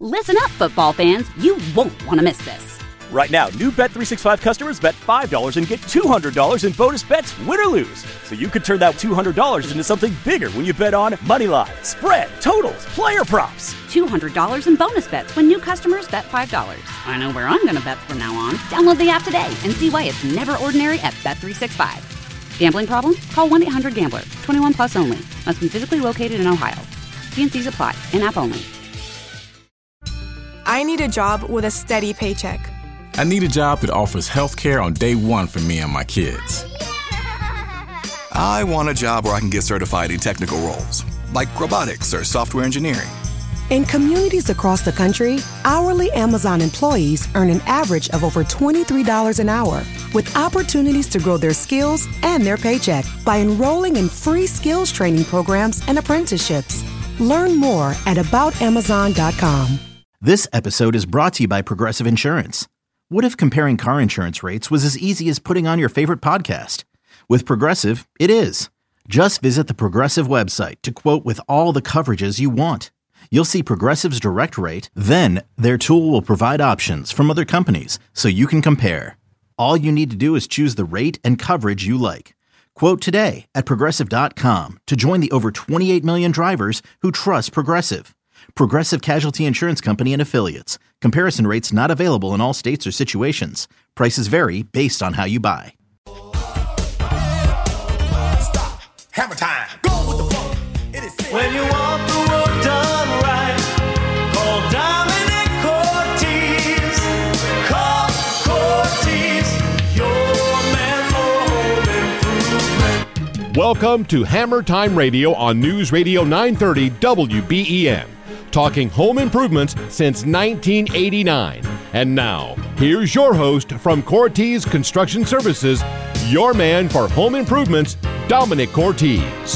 Listen up, football fans. You won't want to miss this. Right now, new Bet365 customers bet $5 and get $200 in bonus bets, win or lose. So you could turn that $200 into something bigger when you bet on money line, spread, totals, player props. $200 in bonus bets when new customers bet $5. I know where I'm going to bet from now on. Download the app today and see why it's never ordinary at Bet365. Gambling problem? Call 1-800-GAMBLER. 21 plus only. Must be physically located in Ohio. T&Cs apply. In-app only. I need a job with a steady paycheck. I need a job that offers health care on day one for me and my kids. I want a job where I can get certified in technical roles, like robotics or software engineering. In communities across the country, hourly Amazon employees earn an average of over $23 an hour, with opportunities to grow their skills and their paycheck by enrolling in free skills training programs and apprenticeships. Learn more at aboutamazon.com. This episode is brought to you by Progressive Insurance. What if comparing car insurance rates was as easy as putting on your favorite podcast? With Progressive, it is. Just visit the Progressive website to quote with all the coverages you want. You'll see Progressive's direct rate, then their tool will provide options from other companies so you can compare. All you need to do is choose the rate and coverage you like. Quote today at Progressive.com to join the over 28 million drivers who trust Progressive. Progressive Casualty Insurance Company and Affiliates. Comparison rates not available in all states or situations. Prices vary based on how you buy. Stop. Hammer time. Go with the flow. It is when you want the work done right, call Dominic Cortez. Call Cortez, your man for home improvement. Welcome to Hammer Time Radio on News Radio 930 WBEN. Talking home improvements since 1989. And now, here's your host from Cortez Construction Services, your man for home improvements, Dominic Cortez.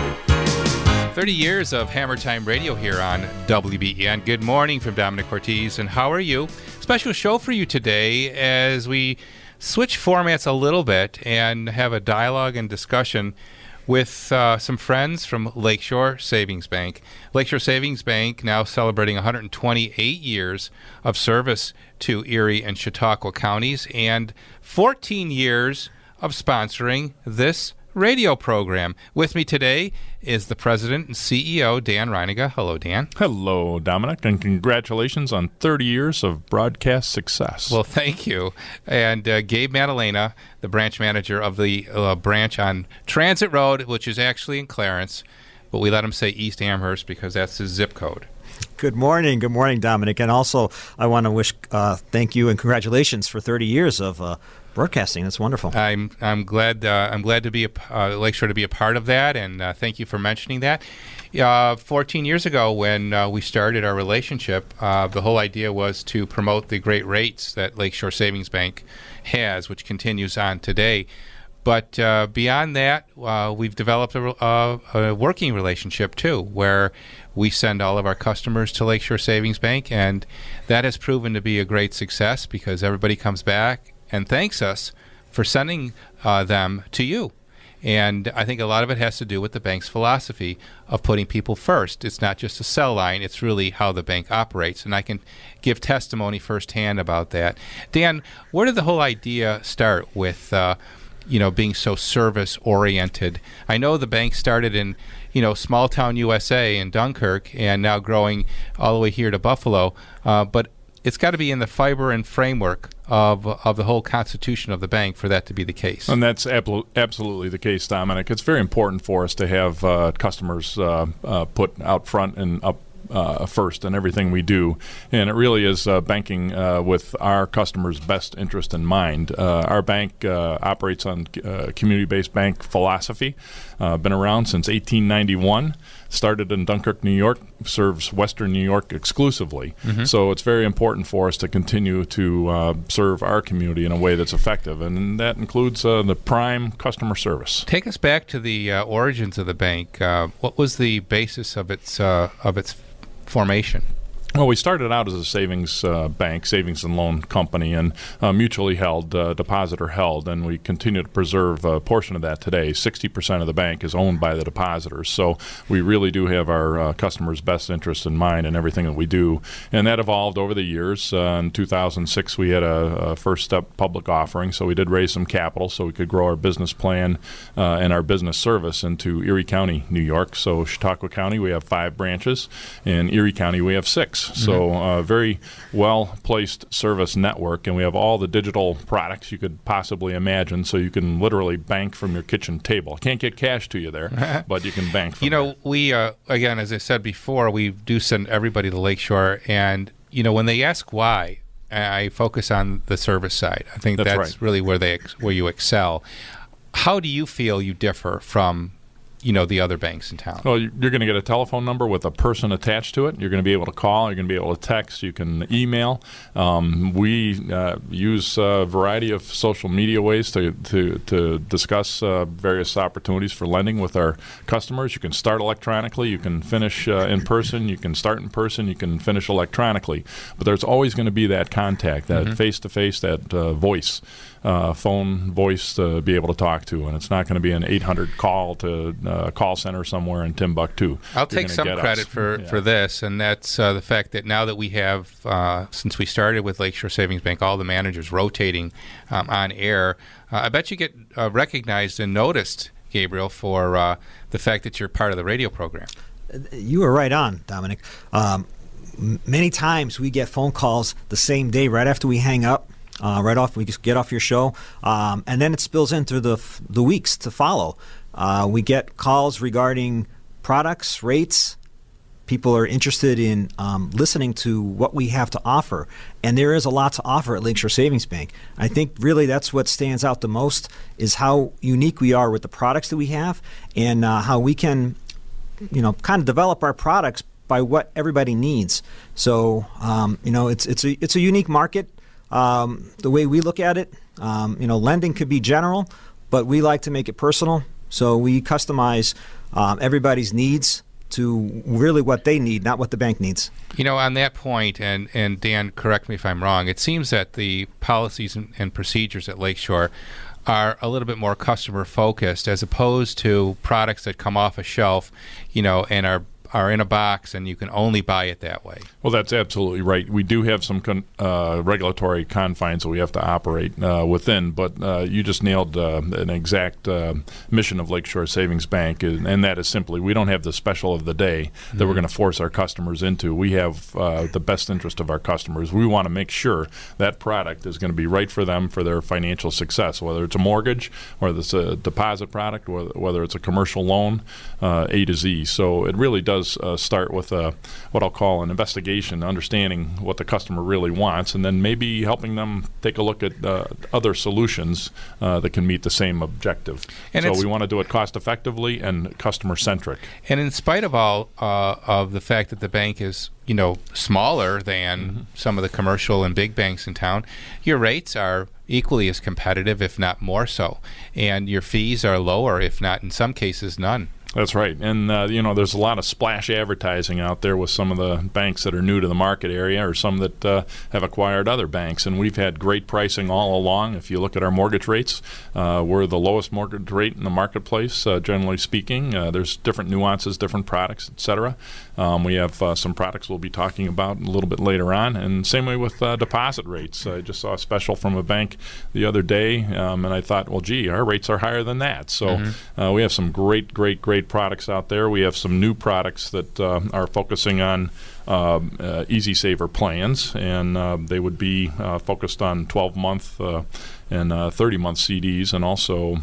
30 years of Hammer Time Radio here on WBEN. Good morning from Dominic Cortez, and how are you? Special show for you today as we switch formats a little bit and have a dialogue and discussion with some friends from Lakeshore Savings Bank. Lakeshore Savings Bank now celebrating 128 years of service to Erie and Chautauqua counties and 14 years of sponsoring this radio program. With me today is the president and CEO, Dan Reiniga. Hello, Dan. Hello, Dominic, and congratulations on 30 years of broadcast success. Well, thank you. And Gabe Madalena, the branch manager of the branch on Transit Road, which is actually in Clarence, but we let him say East Amherst because that's his zip code. Good morning, Dominic. And also, I want to wish thank you and congratulations for 30 years of broadcasting. That's wonderful. I'm glad to be Lakeshore to be a part of that, and thank you for mentioning that. 14 years ago, when we started our relationship, the whole idea was to promote the great rates that Lakeshore Savings Bank has, which continues on today. But beyond that, we've developed a working relationship, too, where we send all of our customers to Lakeshore Savings Bank, and that has proven to be a great success because everybody comes back and thanks us for sending them to you. And I think a lot of it has to do with the bank's philosophy of putting people first. It's not just a cell line. It's really how the bank operates. And I can give testimony firsthand about that. Dan, where did the whole idea start with being so service-oriented? I know the bank started in, small-town USA in Dunkirk and now growing all the way here to Buffalo. But it's got to be in the fiber and framework of the whole constitution of the bank for that to be the case. And that's absolutely the case, Dominic. It's very important for us to have customers put out front and up first in everything we do. And it really is banking with our customers' best interest in mind. Our bank operates on community-based bank philosophy. Been around since 1891. Started in Dunkirk, New York, serves Western New York exclusively. Mm-hmm. So it's very important for us to continue to serve our community in a way that's effective, and that includes the prime customer service. Take us back to the origins of the bank. What was the basis of its formation? Well, we started out as a savings bank, savings and loan company, and mutually held, depositor held, and we continue to preserve a portion of that today. 60% of the bank is owned by the depositors, so we really do have our customers' best interest in mind in everything that we do, and that evolved over the years. In 2006, we had a first step public offering, so we did raise some capital so we could grow our business plan and our business service into Erie County, New York. So Chautauqua County, we have 5 branches. In Erie County, we have 6. So very well-placed service network, and we have all the digital products you could possibly imagine, so you can literally bank from your kitchen table. Can't get cash to you there, but you can bank from there. We, again, as I said before, we do send everybody to Lakeshore, and, when they ask why, I focus on the service side. I think that's right. really where you excel. How do you feel you differ from the other banks in town? Well, you're going to get a telephone number with a person attached to it. You're going to be able to call. You're going to be able to text. You can email. We use a variety of social media ways to discuss various opportunities for lending with our customers. You can start electronically. You can finish in person. You can start in person. You can finish electronically. But there's always going to be that contact, that face-to-face, that voice. Phone voice to be able to talk to, and it's not going to be an 800 call to a call center somewhere in Timbuktu. I'll take some credit for this, and that's the fact that now that we have, since we started with Lakeshore Savings Bank, all the managers rotating on air, I bet you get recognized and noticed, Gabriel, for the fact that you're part of the radio program. You were right on, Dominic. Many times we get phone calls the same day right after we hang up. Right off, we just get off your show, and then it spills in through the weeks to follow. We get calls regarding products, rates. People are interested in listening to what we have to offer, and there is a lot to offer at Lakeshore Savings Bank. I think really that's what stands out the most is how unique we are with the products that we have, and how we can, kind of develop our products by what everybody needs. So, it's a unique market. The way we look at it, lending could be general, but we like to make it personal. So we customize everybody's needs to really what they need, not what the bank needs. On that point, and Dan, correct me if I'm wrong, it seems that the policies and procedures at Lakeshore are a little bit more customer focused as opposed to products that come off a shelf, and are in a box and you can only buy it that way. Well, that's absolutely right. We do have some regulatory confines that we have to operate within, but you just nailed an exact mission of Lakeshore Savings Bank, and that is simply we don't have the special of the day that we're going to force our customers into. We have the best interest of our customers. We want to make sure that product is going to be right for them for their financial success, whether it's a mortgage, whether it's a deposit product, whether it's a commercial loan, A to Z. So it really does start with what I'll call an investigation, understanding what the customer really wants, and then maybe helping them take a look at other solutions that can meet the same objective. And so we want to do it cost effectively and customer centric. And in spite of all of the fact that the bank is smaller than some of the commercial and big banks in town, your rates are equally as competitive, if not more so, and your fees are lower, if not in some cases none. That's right. And, there's a lot of splash advertising out there with some of the banks that are new to the market area or some that have acquired other banks. And we've had great pricing all along. If you look at our mortgage rates, we're the lowest mortgage rate in the marketplace, generally speaking. There's different nuances, different products, et cetera. We have some products we'll be talking about a little bit later on. And same way with deposit rates. I just saw a special from a bank the other day, and I thought, well, gee, our rates are higher than that. So we have some great products out there. We have some new products that are focusing on Easy Saver plans, and they would be focused on 12-month and 30-month CDs, and also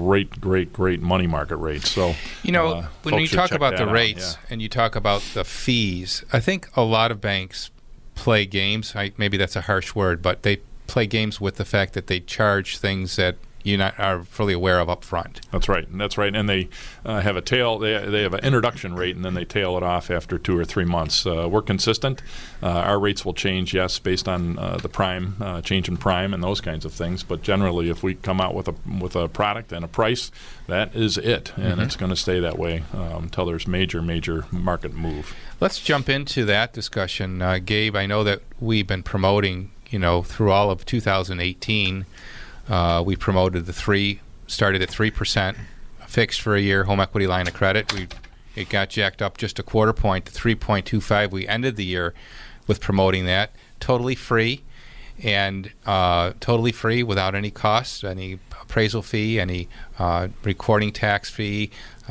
great money market rates. So when you talk about the rates and you talk about the fees, I think a lot of banks play games. Maybe that's a harsh word, but they play games with the fact that they charge things that you not are fully aware of up front. That's right. And they have a tail. They have an introduction rate, and then they tail it off after 2 or 3 months. We're consistent. Our rates will change, yes, based on the prime, change in prime, and those kinds of things. But generally, if we come out with a product and a price, that is it, and it's going to stay that way until there's major market move. Let's jump into that discussion, Gabe. I know that we've been promoting, through all of 2018. We promoted started at 3% fixed for a year home equity line of credit. It got jacked up just a quarter point to 3.25. We ended the year with promoting that totally free, and totally free without any cost, any appraisal fee, any recording tax fee.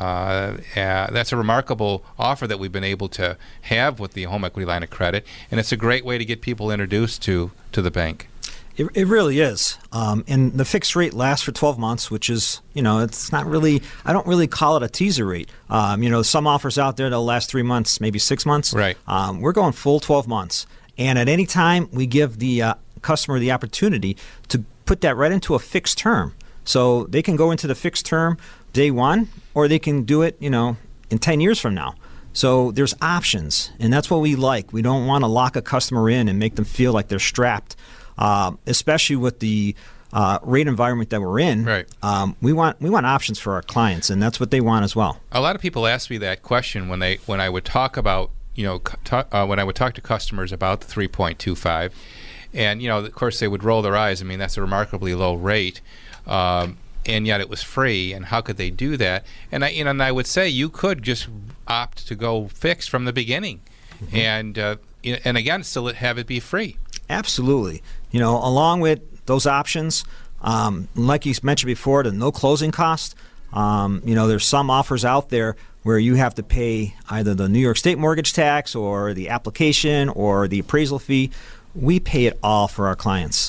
That's a remarkable offer that we've been able to have with the home equity line of credit, and it's a great way to get people introduced to the bank. It really is. And the fixed rate lasts for 12 months, which is, it's not really, I don't really call it a teaser rate. Some offers out there that'll last 3 months, maybe 6 months. Right. We're going full 12 months. And at any time, we give the customer the opportunity to put that right into a fixed term. So they can go into the fixed term day one, or they can do it, in 10 years from now. So there's options, and that's what we like. We don't want to lock a customer in and make them feel like they're strapped. Especially with the rate environment that we're in, right? We want options for our clients, and that's what they want as well. A lot of people ask me that question when I would talk about when I would talk to customers about the 3.25, and of course they would roll their eyes. I mean, that's a remarkably low rate, and yet it was free. And how could they do that? And I would say you could just opt to go fixed from the beginning, and again still have it be free. Absolutely. Along with those options, like you mentioned before, the no closing cost, there's some offers out there where you have to pay either the New York State mortgage tax or the application or the appraisal fee. We pay it all for our clients.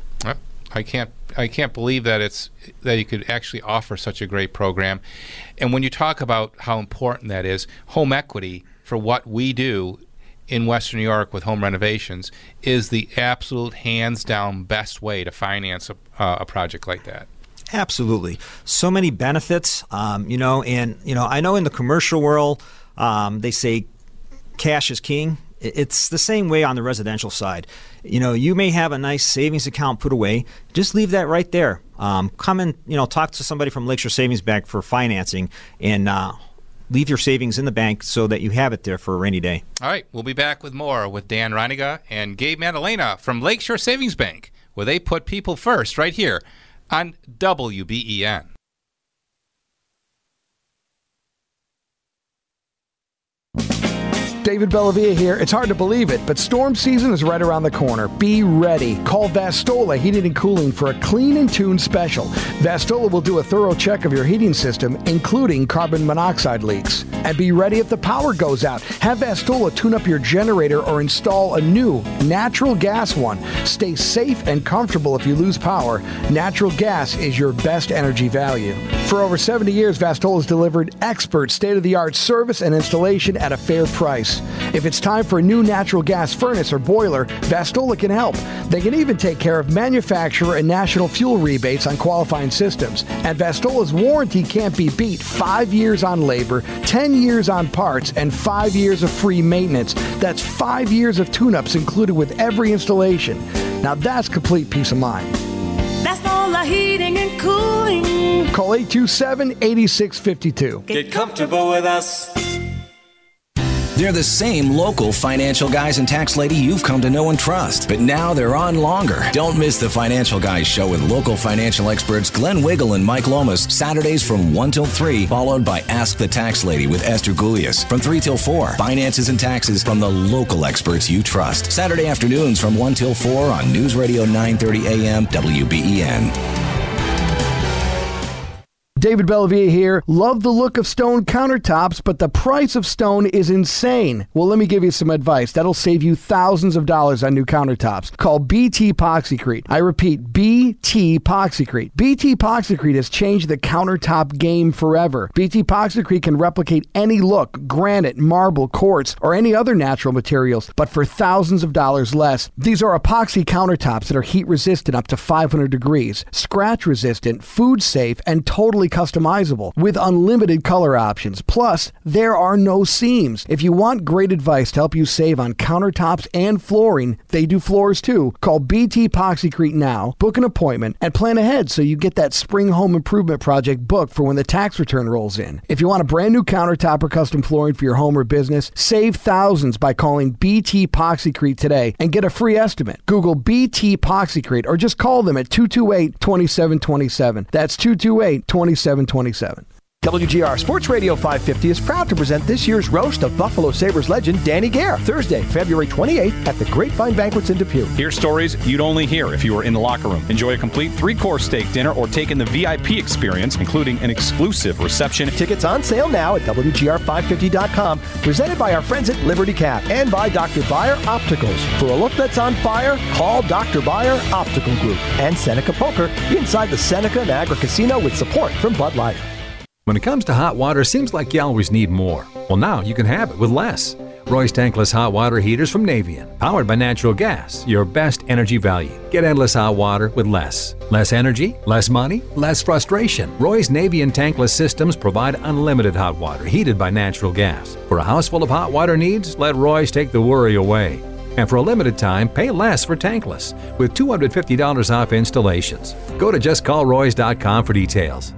I can't believe that you could actually offer such a great program. And when you talk about how important that is, home equity for what we do in Western New York with home renovations is the absolute hands-down best way to finance a project like that. Absolutely. So many benefits, I know in the commercial world, they say cash is king. It's the same way on the residential side. You may have a nice savings account put away. Just leave that right there. Come and, talk to somebody from Lakeshore Savings Bank for financing, and leave your savings in the bank so that you have it there for a rainy day. All right, we'll be back with more with Dan Reiniger and Gabe Madalena from Lakeshore Savings Bank, where they put people first, right here on WBEN. David Bellavia here. It's hard to believe it, but storm season is right around the corner. Be ready. Call Vastola Heating and Cooling for a clean and tuned special. Vastola will do a thorough check of your heating system, including carbon monoxide leaks. And be ready if the power goes out. Have Vastola tune up your generator or install a new natural gas one. Stay safe and comfortable if you lose power. Natural gas is your best energy value. For over 70 years, Vastola has delivered expert state-of-the-art service and installation at a fair price. If it's time for a new natural gas furnace or boiler, Vastola can help. They can even take care of manufacturer and national fuel rebates on qualifying systems. And Vastola's warranty can't be beat. 5 years on labor, 10 years on parts, and 5 years of free maintenance. That's 5 years of tune-ups included with every installation. Now that's complete peace of mind. Vastola Heating and Cooling. Call 827-8652. Get comfortable with us. They're the same local financial guys and tax lady you've come to know and trust, but now they're on longer. Don't miss the Financial Guys show with local financial experts Glenn Wiggle and Mike Lomas, Saturdays from 1 till 3, followed by Ask the Tax Lady with Esther Gulias from 3 till 4. Finances and taxes from the local experts you trust. Saturday afternoons from 1 till 4 on News Radio 930 AM WBEN. David Bellavia here. Love the look of stone countertops, but the price of stone is insane. Well, let me give you some advice. That'll save you thousands of dollars on new countertops. Call BT Epoxycrete. I repeat, BT Epoxycrete. BT Epoxycrete has changed the countertop game forever. BT Epoxycrete can replicate any look, granite, marble, quartz, or any other natural materials, but for thousands of dollars less. These are epoxy countertops that are heat resistant up to 500 degrees, scratch resistant, food safe, and totally customizable with unlimited color options. Plus, there are no seams. If you want great advice to help you save on countertops and flooring, they do floors too. Call BT Epoxycrete now, book an appointment, and plan ahead so you get that spring home improvement project booked for when the tax return rolls in. If you want a brand new countertop or custom flooring for your home or business, save thousands by calling BT Epoxycrete today and get a free estimate. Google BT Epoxycrete or just call them at 228-2727. That's 228-2727. WGR Sports Radio 550 is proud to present this year's roast of Buffalo Sabres legend Danny Gare, Thursday, February 28th at the Grapevine Banquets in Depew. Hear stories you'd only hear if you were in the locker room. Enjoy a complete 3-course steak dinner or take in the VIP experience, including an exclusive reception. Tickets on sale now at WGR550.com, presented by our friends at Liberty Cap and by Dr. Byer Opticals. For a look that's on fire, call Dr. Byer Optical Group and Seneca Poker inside the Seneca Niagara Casino with support from Bud Light. When it comes to hot water, it seems like you always need more. Well, now you can have it with less. Roy's tankless hot water heaters from Navien, powered by natural gas, your best energy value. Get endless hot water with less. Less energy, less money, less frustration. Roy's Navien tankless systems provide unlimited hot water heated by natural gas. For a house full of hot water needs, let Roy's take the worry away. And for a limited time, pay less for tankless with $250 off installations. Go to justcallroys.com for details.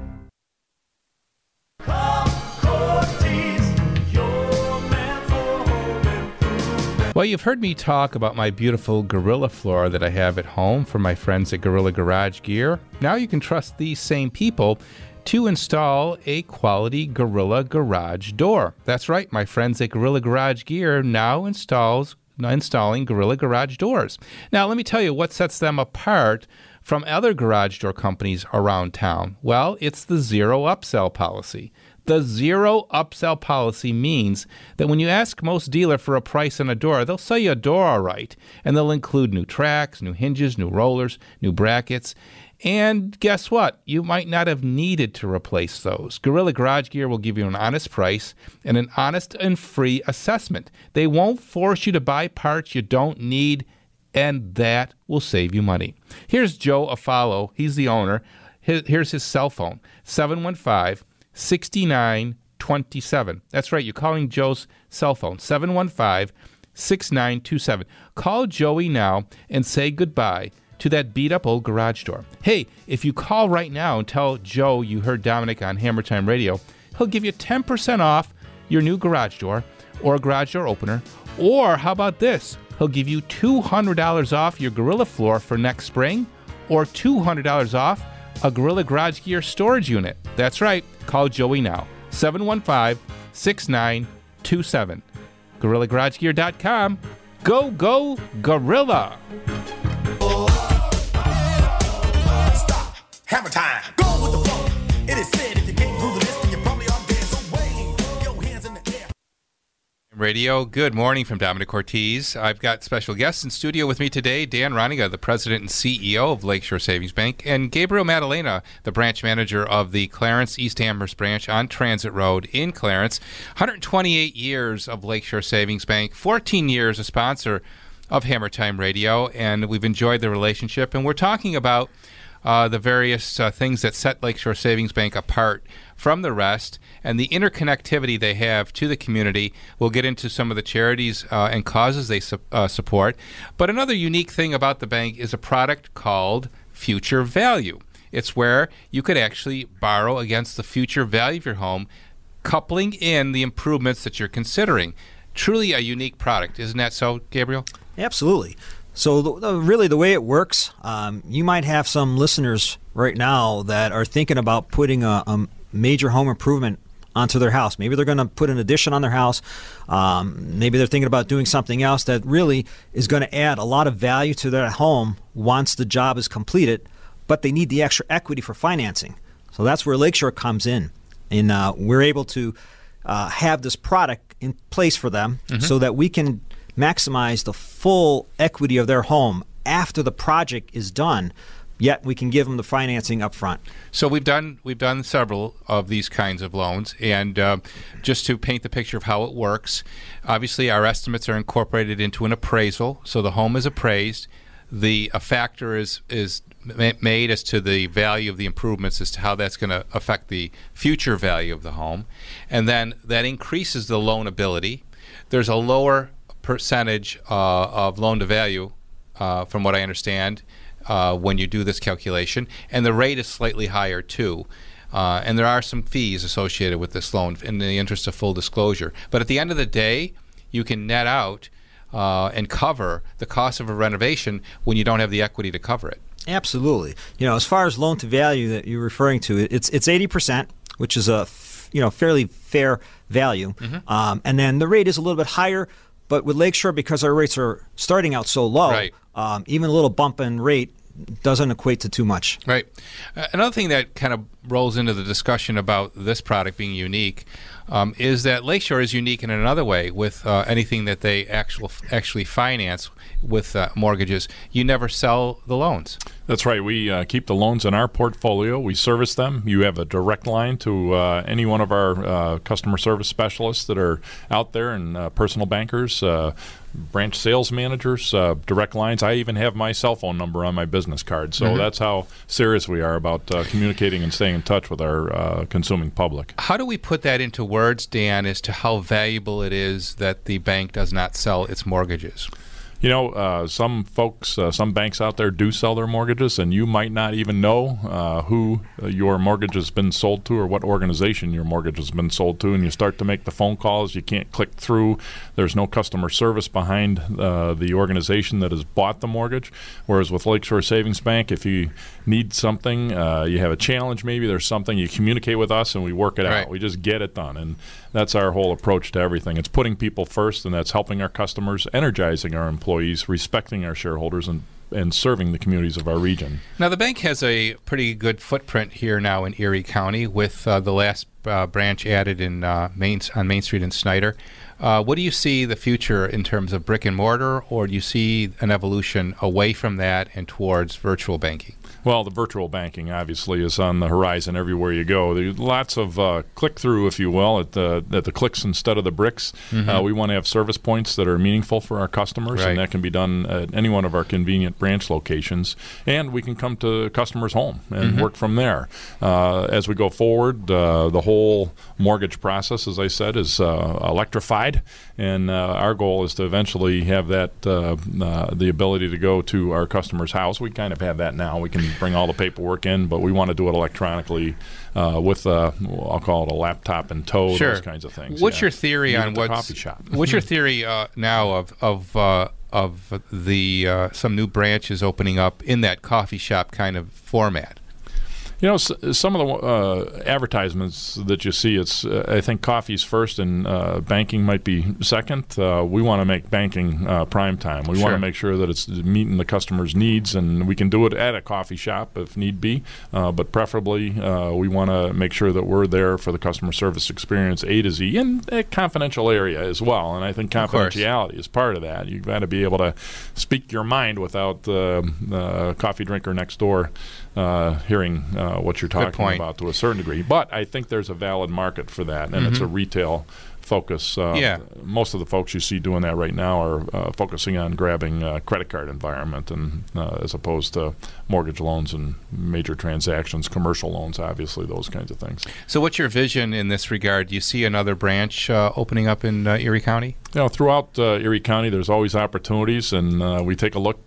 Well, you've heard me talk about my beautiful Gorilla floor that I have at home from my friends at Gorilla Garage Gear. Now you can trust these same people to install a quality Gorilla garage door. That's right, my friends at Gorilla Garage Gear now installing Gorilla garage doors. Now, let me tell you what sets them apart from other garage door companies around town. Well, it's the zero upsell policy. The zero upsell policy means that when you ask most dealer for a price on a door, they'll sell you a door all right, and they'll include new tracks, new hinges, new rollers, new brackets. And guess what? You might not have needed to replace those. Gorilla Garage Gear will give you an honest price and an honest and free assessment. They won't force you to buy parts you don't need, and that will save you money. Here's Joe Afalo. He's the owner. Here's his cell phone, 715-6927. That's right, you're calling Joe's cell phone, 715-6927. Call Joey now and say goodbye to that beat-up old garage door. Hey, if you call right now and tell Joe you heard Dominic on Hammer Time Radio, he'll give you 10% off your new garage door or a garage door opener. Or how about this? He'll give you $200 off your Gorilla floor for next spring or $200 off a Gorilla Garage Gear storage unit. That's right. Call Joey now. 715-6927. GorillaGarageGear.com. Go, go, Gorilla! Stop. Hammer time. Go with the flow. It is said if you can't move the list, then you probably are dead. So wave your hands in the air. Radio. Good morning from Dominic Ortiz. I've got special guests in studio with me today, Dan Roniga, the president and CEO of Lakeshore Savings Bank, and Gabriel Maddalena, the branch manager of the Clarence East Amherst branch on Transit Road in Clarence. 128 years of Lakeshore Savings Bank, 14 years a sponsor of Hammer Time Radio, and we've enjoyed the relationship, and we're talking about the various things that set Lakeshore Savings Bank apart from the rest and the interconnectivity they have to the community. We'll get into some of the charities and causes they support. But another unique thing about the bank is a product called Future Value. It's where you could actually borrow against the future value of your home, coupling in the improvements that you're considering. Truly a unique product. Isn't that so, Gabriel? Absolutely. So really the way it works, you might have some listeners right now that are thinking about putting a major home improvement onto their house. Maybe they're going to put an addition on their house. Maybe they're thinking about doing something else that really is going to add a lot of value to their home once the job is completed, but they need the extra equity for financing. So So that's where Lakeshore comes in. And we're able to have this product in place for them so that we can maximize the full equity of their home after the project is done, yet we can give them the financing up front. So we've done several of these kinds of loans, and just to paint the picture of how it works, obviously our estimates are incorporated into an appraisal, so the home is appraised. A factor is made as to the value of the improvements, as to how that's going to affect the future value of the home, and then that increases the loanability. There's a lower percentage of loan to value, from what I understand, when you do this calculation, and the rate is slightly higher too. And there are some fees associated with this loan in the interest of full disclosure. But at the end of the day, you can net out and cover the cost of a renovation when you don't have the equity to cover it. Absolutely. As far as loan to value that you're referring to, it's 80%, which is a fairly fair value. And then the rate is a little bit higher, but with Lakeshore, because our rates are starting out so low, right. Even a little bump in rate doesn't equate to too much. Right. Another thing that kind of rolls into the discussion about this product being unique is that Lakeshore is unique in another way with anything that they actually finance with mortgages. You never sell the loans. That's right. We keep the loans in our portfolio. We service them. You have a direct line to any one of our customer service specialists that are out there, and personal bankers, branch sales managers, direct lines. I even have my cell phone number on my business card. So that's how serious we are about communicating and staying in touch with our consuming public. How do we put that into words, Dan, as to how valuable it is that the bank does not sell its mortgages? Some folks, some banks out there do sell their mortgages, and you might not even know who your mortgage has been sold to or what organization your mortgage has been sold to, and you start to make the phone calls. You can't click through. There's no customer service behind the organization that has bought the mortgage, whereas with Lakeshore Savings Bank, if you need something, you have a challenge maybe, there's something, you communicate with us and we work it out. We just get it done, and that's our whole approach to everything. It's putting people first, and that's helping our customers, energizing our employees, respecting our shareholders, and serving the communities of our region. Now, the bank has a pretty good footprint here now in Erie County with the last branch added on Main Street in Snyder. What do you see the future in terms of brick and mortar, or do you see an evolution away from that and towards virtual banking? Well, the virtual banking obviously is on the horizon everywhere you go. There's lots of click-through, if you will, at the clicks instead of the bricks. We want to have service points that are meaningful for our customers, and that can be done at any one of our convenient branch locations. And we can come to customers' home and work from there. As we go forward, the whole mortgage process, as I said, is electrified, and our goal is to eventually have that the ability to go to our customer's house. We kind of have that now. We can bring all the paperwork in, but we want to do it electronically with I'll call it a laptop in tow, those kinds of things. What's your theory on what's coffee shop? What's your theory now of the some new branches opening up in that coffee shop kind of format? Some of the advertisements that you see, it's I think coffee's first and banking might be second. We want to make banking prime time. We want to make sure that it's meeting the customer's needs, and we can do it at a coffee shop if need be. But preferably, we want to make sure that we're there for the customer service experience A to Z in a confidential area as well. And I think confidentiality is part of that. You've got to be able to speak your mind without the coffee drinker next door hearing what you're talking about to a certain degree. But I think there's a valid market for that, and it's a retail focus. Most of the folks you see doing that right now are focusing on grabbing credit card environment, and as opposed to mortgage loans and major transactions, commercial loans, obviously, those kinds of things. So what's your vision in this regard? Do you see another branch opening up in Erie County? Throughout Erie County, there's always opportunities, and we take a look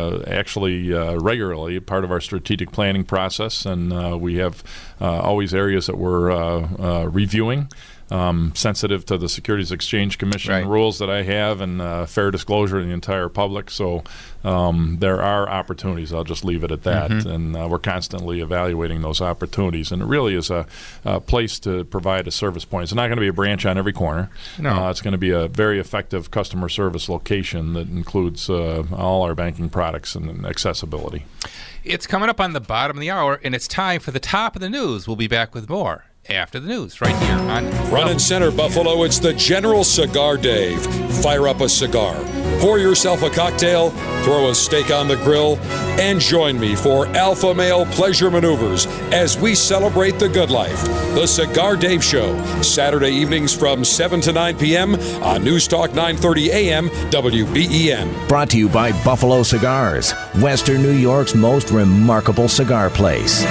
regularly, part of our strategic planning process, and we have always areas that we're reviewing. sensitive to the Securities Exchange Commission rules that I have and fair disclosure to the entire public. So there are opportunities. I'll just leave it at that. And we're constantly evaluating those opportunities. And it really is a place to provide a service point. It's not going to be a branch on every corner. No. It's going to be a very effective customer service location that includes all our banking products and accessibility. It's coming up on the bottom of the hour, and it's time for the top of the news. We'll be back with more after the news right here on Front and Center Buffalo. It's the General Cigar Dave. Fire up a cigar, pour yourself a cocktail, throw a steak on the grill, and join me for Alpha Male Pleasure Maneuvers as we celebrate the good life. The Cigar Dave Show, Saturday evenings from 7 to 9 p.m. on News Talk 930 AM WBEN. Brought to you by Buffalo Cigars, Western New York's most remarkable cigar place.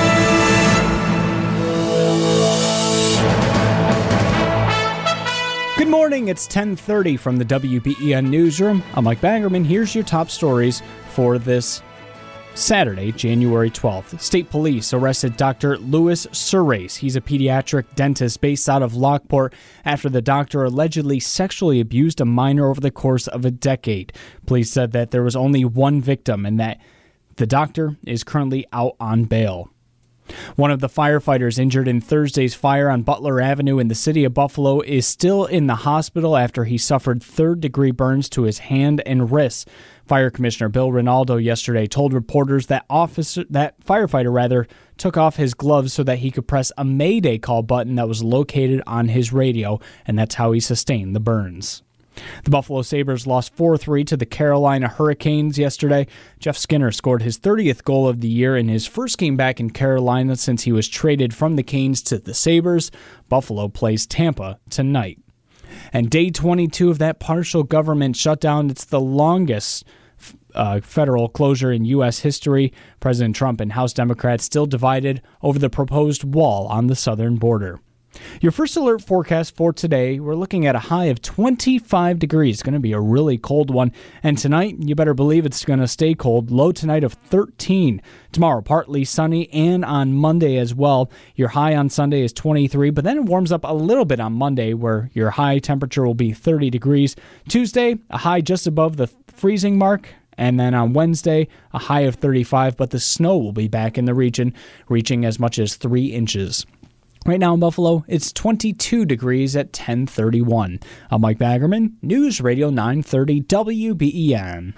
Good morning, it's 10:30 from the WBEN Newsroom. I'm Mike Bangerman. Here's your top stories for this Saturday, January 12th. State Police arrested Dr. Louis Surace. He's a pediatric dentist based out of Lockport after the doctor allegedly sexually abused a minor over the course of a decade. Police said that there was only one victim and that the doctor is currently out on bail. One of the firefighters injured in Thursday's fire on Butler Avenue in the city of Buffalo is still in the hospital after he suffered third-degree burns to his hand and wrist. Fire Commissioner Bill Rinaldo yesterday told reporters that firefighter took off his gloves so that he could press a Mayday call button that was located on his radio, and that's how he sustained the burns. The Buffalo Sabres lost 4-3 to the Carolina Hurricanes yesterday. Jeff Skinner scored his 30th goal of the year in his first game back in Carolina since he was traded from the Canes to the Sabres. Buffalo plays Tampa tonight. And day 22 of that partial government shutdown, it's the longest federal closure in U.S. history. President Trump and House Democrats still divided over the proposed wall on the southern border. Your first alert forecast for today, we're looking at a high of 25 degrees. It's going to be a really cold one. And tonight, you better believe it's going to stay cold. Low tonight of 13. Tomorrow, partly sunny, and on Monday as well. Your high on Sunday is 23, but then it warms up a little bit on Monday where your high temperature will be 30 degrees. Tuesday, a high just above the freezing mark. And then on Wednesday, a high of 35, but the snow will be back in the region, reaching as much as 3 inches. Right now in Buffalo, it's 22 degrees at 10:31. I'm Mike Baggerman, News Radio 930 WBEN.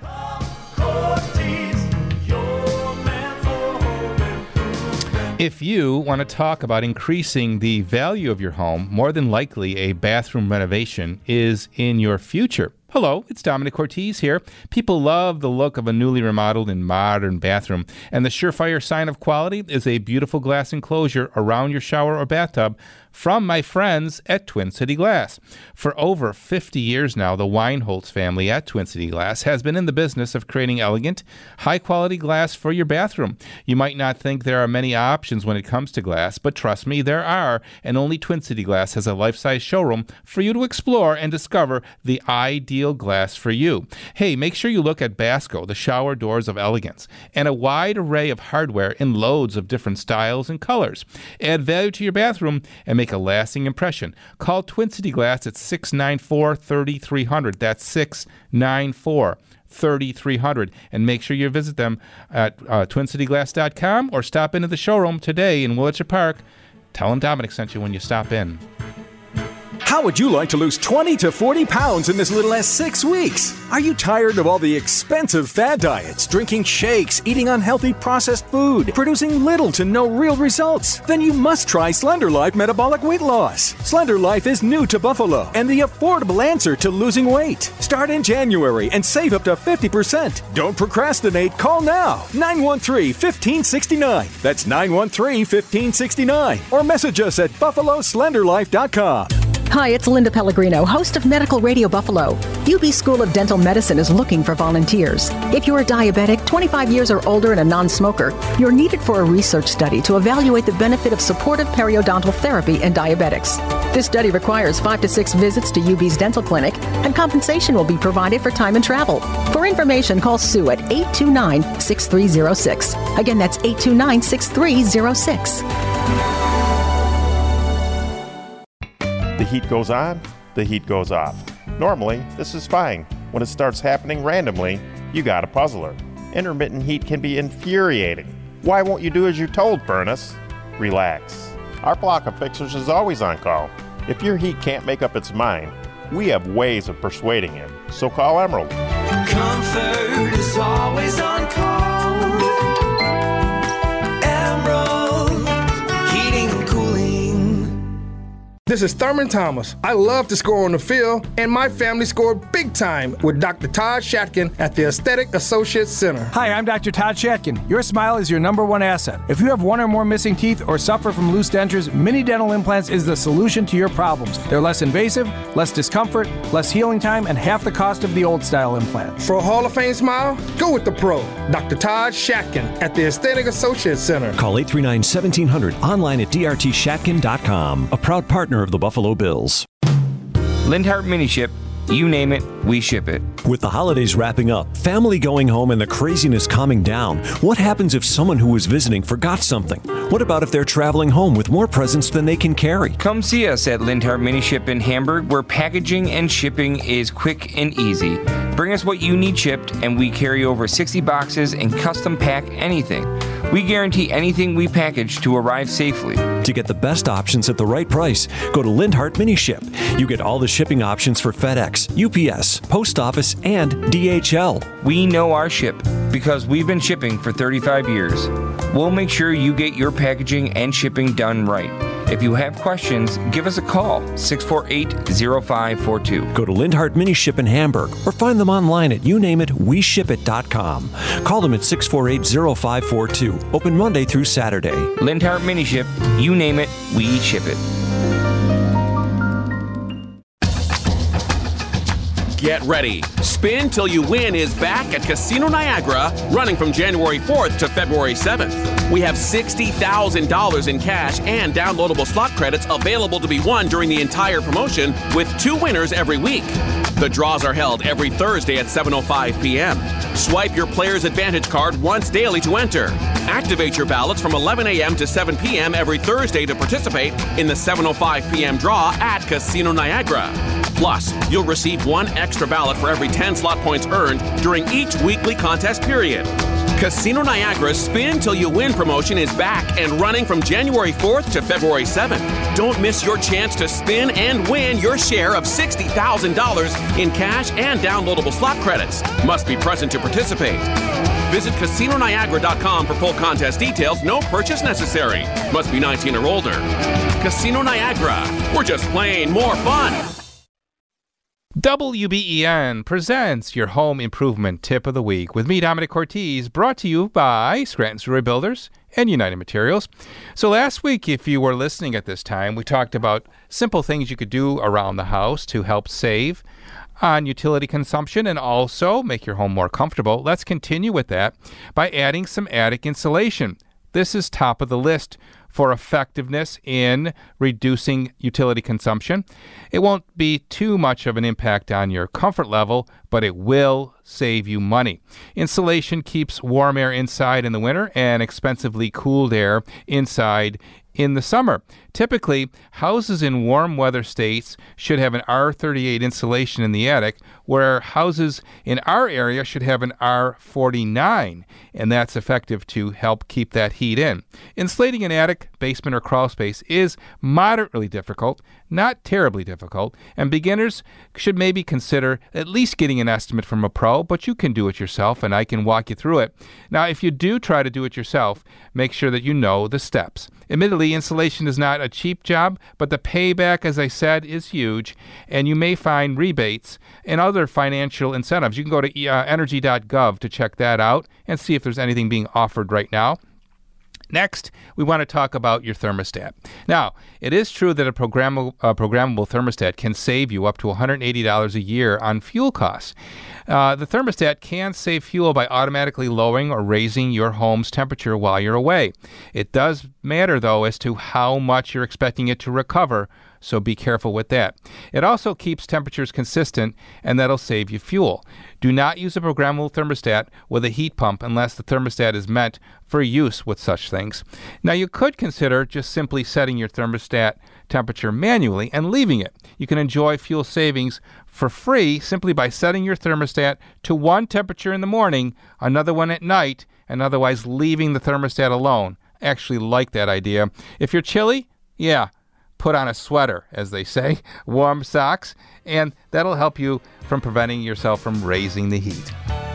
If you want to talk about increasing the value of your home, more than likely a bathroom renovation is in your future. Hello, it's Dominic Ortiz here. People love the look of a newly remodeled and modern bathroom, and the surefire sign of quality is a beautiful glass enclosure around your shower or bathtub from my friends at Twin City Glass. For over 50 years now, the Weinholz family at Twin City Glass has been in the business of creating elegant, high-quality glass for your bathroom. You might not think there are many options when it comes to glass, but trust me, there are, and only Twin City Glass has a life-size showroom for you to explore and discover the ideal glass for you. Hey, make sure you look at Basco, the shower doors of elegance, and a wide array of hardware in loads of different styles and colors. Add value to your bathroom and make a lasting impression. Call Twin City Glass at 694-3300. That's 694-3300. And make sure you visit them at twincityglass.com or stop into the showroom today in Willitcher Park. Tell them Dominic sent you when you stop in. How would you like to lose 20 to 40 pounds in as little as 6 weeks? Are you tired of all the expensive fad diets, drinking shakes, eating unhealthy processed food, producing little to no real results? Then you must try Slender Life Metabolic Weight Loss. Slender Life is new to Buffalo and the affordable answer to losing weight. Start in January and save up to 50%. Don't procrastinate. Call now. 913-1569. That's 913-1569. Or message us at buffaloslenderlife.com. Hi, it's Linda Pellegrino, host of Medical Radio Buffalo. UB School of Dental Medicine is looking for volunteers. If you're a diabetic, 25 years or older, and a non-smoker, you're needed for a research study to evaluate the benefit of supportive periodontal therapy in diabetics. This study requires 5 to 6 visits to UB's dental clinic, and compensation will be provided for time and travel. For information, call Sue at 829-6306. Again, that's 829-6306. The heat goes on, the heat goes off. Normally, this is fine. When it starts happening randomly, you got a puzzler. Intermittent heat can be infuriating. Why won't you do as you're told, furnace? Relax. Our block of fixers is always on call. If your heat can't make up its mind, we have ways of persuading it. So call Emerald. Comfort is always on call. Emerald Heating and Cooling. This is Thurman Thomas. I love to score on the field, and my family scored big time with Dr. Todd Shatkin at the Aesthetic Associates Center. Hi, I'm Dr. Todd Shatkin. Your smile is your number one asset. If you have one or more missing teeth or suffer from loose dentures, Mini Dental Implants is the solution to your problems. They're less invasive, less discomfort, less healing time, and half the cost of the old style implants. For a Hall of Fame smile, go with the pro, Dr. Todd Shatkin at the Aesthetic Associates Center. Call 839-1700, online at drtshatkin.com. A proud partner of the Buffalo Bills. Lindhart Mini Ship, you name it, we ship it. With the holidays wrapping up, family going home, and the craziness calming down, what happens if someone who was visiting forgot something? What about if they're traveling home with more presents than they can carry? Come see us at Lindhart Mini Ship in Hamburg, where packaging and shipping is quick and easy. Bring us what you need shipped, and we carry over 60 boxes and custom pack anything. We guarantee anything we package to arrive safely. To get the best options at the right price, go to Lindhart Mini Ship. You get all the shipping options for FedEx, UPS, Post Office, and DHL. We know our ship because we've been shipping for 35 years. We'll make sure you get your packaging and shipping done right. If you have questions, give us a call, 648-0542. Go to Lindhart Mini Ship in Hamburg or find them online at younameitweshipit.com. Call them at 648-0542. Open Monday through Saturday. Lindhart Mini Ship, you name it, we ship it. Get ready. Spin Till You Win is back at Casino Niagara, running from January 4th to February 7th. We have $60,000 in cash and downloadable slot credits available to be won during the entire promotion, with 2 winners every week. The draws are held every Thursday at 7:05 p.m. Swipe your Player's Advantage card once daily to enter. Activate your ballots from 11 a.m. to 7 p.m. every Thursday to participate in the 7:05 p.m. draw at Casino Niagara. Plus, you'll receive 1 extra ballot for every 10 slot points earned during each weekly contest period. Casino Niagara's Spin Till You Win promotion is back and running from January 4th to February 7th. Don't miss your chance to spin and win your share of $60,000 in cash and downloadable slot credits. Must be present to participate. Visit CasinoNiagara.com for full contest details. No purchase necessary. Must be 19 or older. Casino Niagara. We're just plain more fun. WBEN presents your home improvement tip of the week with me, Dominic Ortiz, brought to you by Scranton Story Builders and United Materials. So last week, if you were listening at this time, we talked about simple things you could do around the house to help save on utility consumption and also make your home more comfortable. Let's continue with that by adding some attic insulation. This is top of the list for effectiveness in reducing utility consumption. It won't be too much of an impact on your comfort level, but it will save you money. Insulation keeps warm air inside in the winter and expensively cooled air inside in the summer. Typically, houses in warm weather states should have an R38 insulation in the attic, where houses in our area should have an R49, and that's effective to help keep that heat in. Insulating an attic, basement, or crawl space is moderately difficult, not terribly difficult, and beginners should maybe consider at least getting an estimate from a pro, but you can do it yourself, and I can walk you through it. Now, if you do try to do it yourself, make sure that you know the steps. Admittedly, insulation is not a cheap job, but the payback, as I said, is huge, and you may find rebates and other financial incentives. You can go to energy.gov to check that out and see if there's anything being offered right now. Next, we want to talk about your thermostat. Now, it is true that a programmable thermostat can save you up to $180 a year on fuel costs. The thermostat can save fuel by automatically lowering or raising your home's temperature while you're away. It does matter, though, as to how much you're expecting it to recover, so be careful with that. It also keeps temperatures consistent, and that'll save you fuel. Do not use a programmable thermostat with a heat pump unless the thermostat is meant for use with such things. Now, you could consider just simply setting your thermostat temperature manually and leaving it. You can enjoy fuel savings for free simply by setting your thermostat to one temperature in the morning, another one at night, and otherwise leaving the thermostat alone. I actually like that idea. If you're chilly, put on a sweater, as they say, warm socks, and that'll help you from preventing yourself from raising the heat.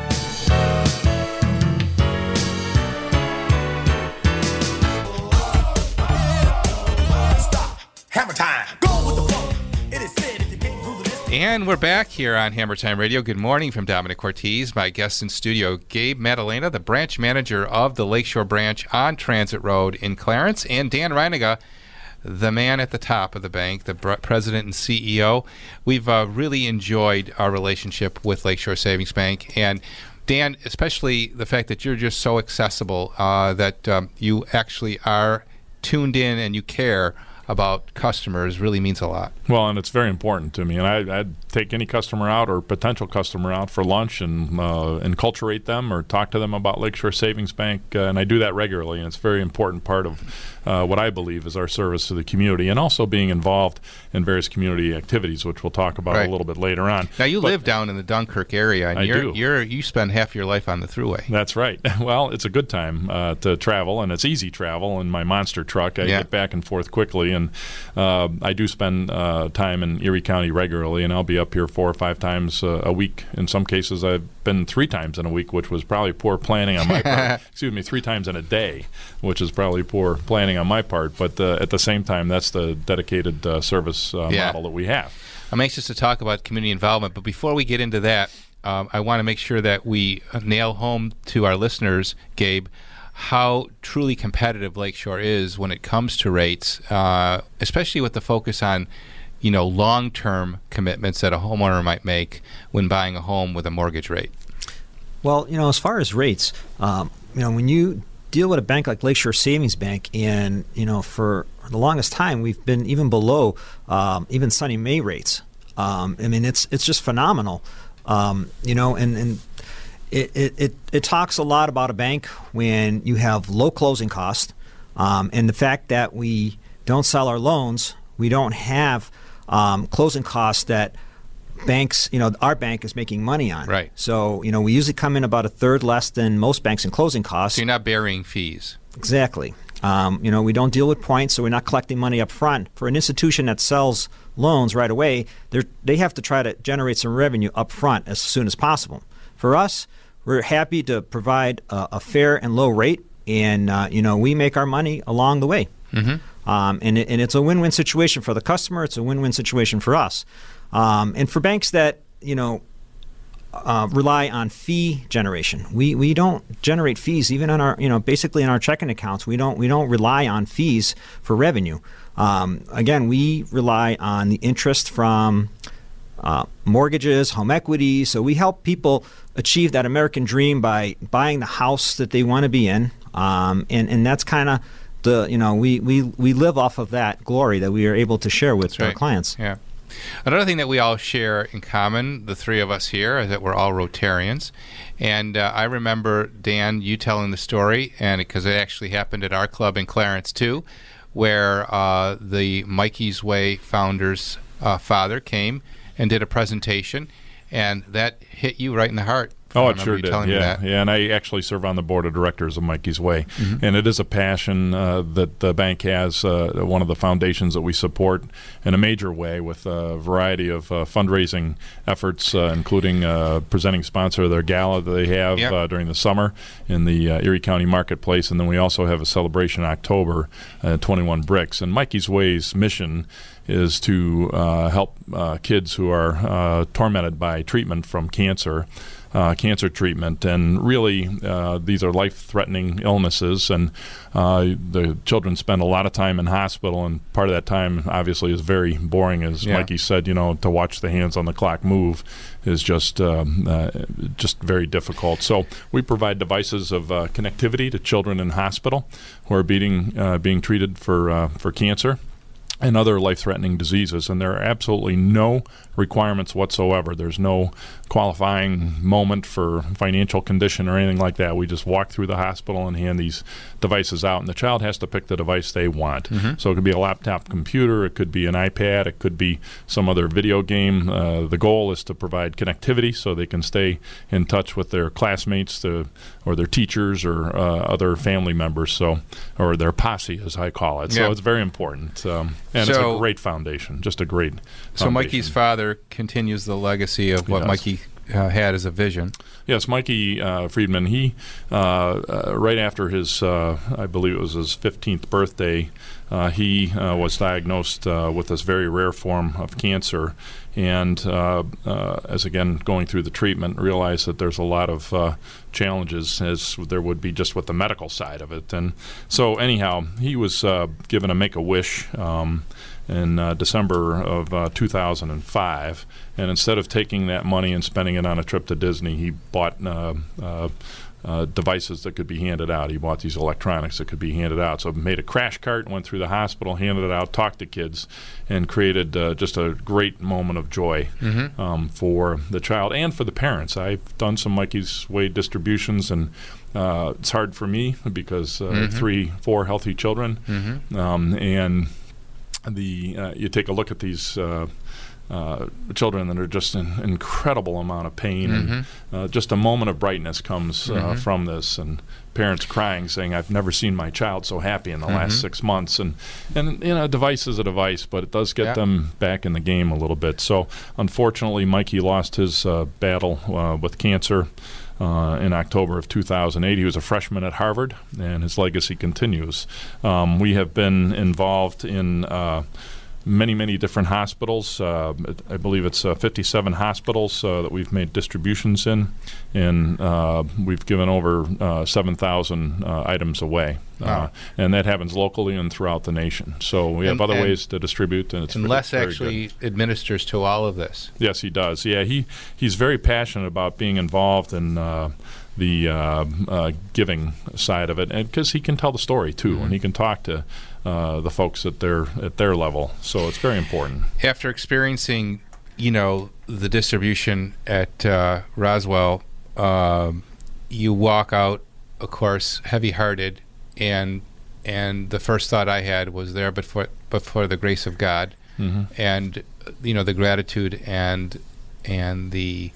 Hammer time. Go with the flow. It is said if you can't rule this. And we're back here on Hammer Time Radio. Good morning from Dominic Ortiz. My guest in studio, Gabe Madalena, the branch manager of the Lakeshore branch on Transit Road in Clarence, and Dan Reiniger, the man at the top of the bank, the president and CEO. We've really enjoyed our relationship with Lakeshore Savings Bank. And Dan, especially the fact that you're just so accessible, that you actually are tuned in and you care about customers really means a lot. Well, and it's very important to me. And I'd take any customer out or potential customer out for lunch and enculturate them or talk to them about Lakeshore Savings Bank. And I do that regularly. And it's a very important part of what I believe is our service to the community, and also being involved in various community activities, which we'll talk about a little bit later on. Now, you live down in the Dunkirk area, and you spend half your life on the Thruway. That's right. Well, it's a good time to travel, and it's easy travel in my monster truck. I get back and forth quickly, and I do spend time in Erie County regularly, and I'll be up here 4 or 5 times a week. In some cases, I've been 3 times in a week, which was probably poor planning on my part. 3 times in a day, which is probably poor planning on my part. But at the same time, that's the dedicated service model that we have. I'm anxious to talk about community involvement, but before we get into that, I want to make sure that we nail home to our listeners, Gabe, how truly competitive Lakeshore is when it comes to rates, especially with the focus on long-term commitments that a homeowner might make when buying a home with a mortgage rate. Well, as far as rates, when you deal with a bank like Lakeshore Savings Bank, and for the longest time we've been even below even Sunny May rates. It's just phenomenal. And it talks a lot about a bank when you have low closing costs, and the fact that we don't sell our loans, we don't have closing costs that banks, our bank is making money on. Right. So, we usually come in about a third less than most banks in closing costs. So you're not burying fees. Exactly. We don't deal with points, so we're not collecting money up front. For an institution that sells loans right away, they have to try to generate some revenue up front as soon as possible. For us, we're happy to provide a fair and low rate, and we make our money along the way. Mm-hmm. And it's a win-win situation for the customer. It's a win-win situation for us. And for banks that rely on fee generation, we don't generate fees even on our basically in our checking accounts. We don't rely on fees for revenue. Again, we rely on the interest from mortgages, home equity. So we help people achieve that American dream by buying the house that they want to be in, and that's kind of we live off of that glory that we are able to share with our clients. Yeah. Another thing that we all share in common, the three of us here, is that we're all Rotarians. And I remember, Dan, you telling the story, and because it actually happened at our club in Clarence too, where the Mikey's Way founder's father came and did a presentation, and that hit you right in the heart. Oh, it sure did. Yeah, and I actually serve on the board of directors of Mikey's Way, and it is a passion that the bank has. One of the foundations that we support in a major way with a variety of fundraising efforts, including presenting sponsor of their gala that they have during the summer in the Erie County Marketplace, and then we also have a celebration in October, 21 Bricks. And Mikey's Way's mission is to help kids who are tormented by treatment from cancer cancer treatment. And really, these are life-threatening illnesses, and the children spend a lot of time in hospital, and part of that time obviously is very boring. As Mikey said, to watch the hands on the clock move is just very difficult. So we provide devices of connectivity to children in hospital who are being treated for cancer and other life-threatening diseases, and there are absolutely no requirements whatsoever. There's no qualifying moment for financial condition or anything like that. We just walk through the hospital and hand these devices out, and the child has to pick the device they want. So it could be a laptop computer, it could be an iPad, it could be some other video game. The goal is to provide connectivity so they can stay in touch with their classmates or their teachers or other family members, or their posse, as I call it. So it's very important. And it's a great foundation, just a great foundation. So Mikey's father continues the legacy of what Mikey had as a vision. Yes, Mikey Friedman, he, right after his, I believe it was his 15th birthday, he was diagnosed with this very rare form of cancer, and as again going through the treatment, realized that there's a lot of challenges as there would be just with the medical side of it. And so anyhow, he was given a Make-A-Wish in December of 2005, and instead of taking that money and spending it on a trip to Disney, he bought devices that could be handed out. He bought these electronics that could be handed out. So made a crash cart, went through the hospital, handed it out, talked to kids, and created just a great moment of joy for the child and for the parents. I've done some Mikey's Way distributions, and it's hard for me because 3-4 healthy children, and you take a look at these children that are just an incredible amount of pain, and just a moment of brightness comes from this, and parents crying, saying, "I've never seen my child so happy in the last 6 months." And a device is a device, but it does get them back in the game a little bit. So unfortunately, Mikey lost his battle with cancer in October of 2008. He was a freshman at Harvard, and his legacy continues. We have been involved in many different hospitals. I believe it's 57 hospitals that we've made distributions in, and we've given over 7,000 items away. And that happens locally and throughout the nation. So we have other ways to distribute, and Les actually administers to all of this. Yes, he does. Yeah, he's very passionate about being involved in the giving side of it, and because he can tell the story too, and he can talk to the folks at their level. So it's very important. After experiencing, the distribution at Roswell, you walk out, of course, heavy-hearted, and the first thought I had was there, but for the grace of God, and the gratitude and the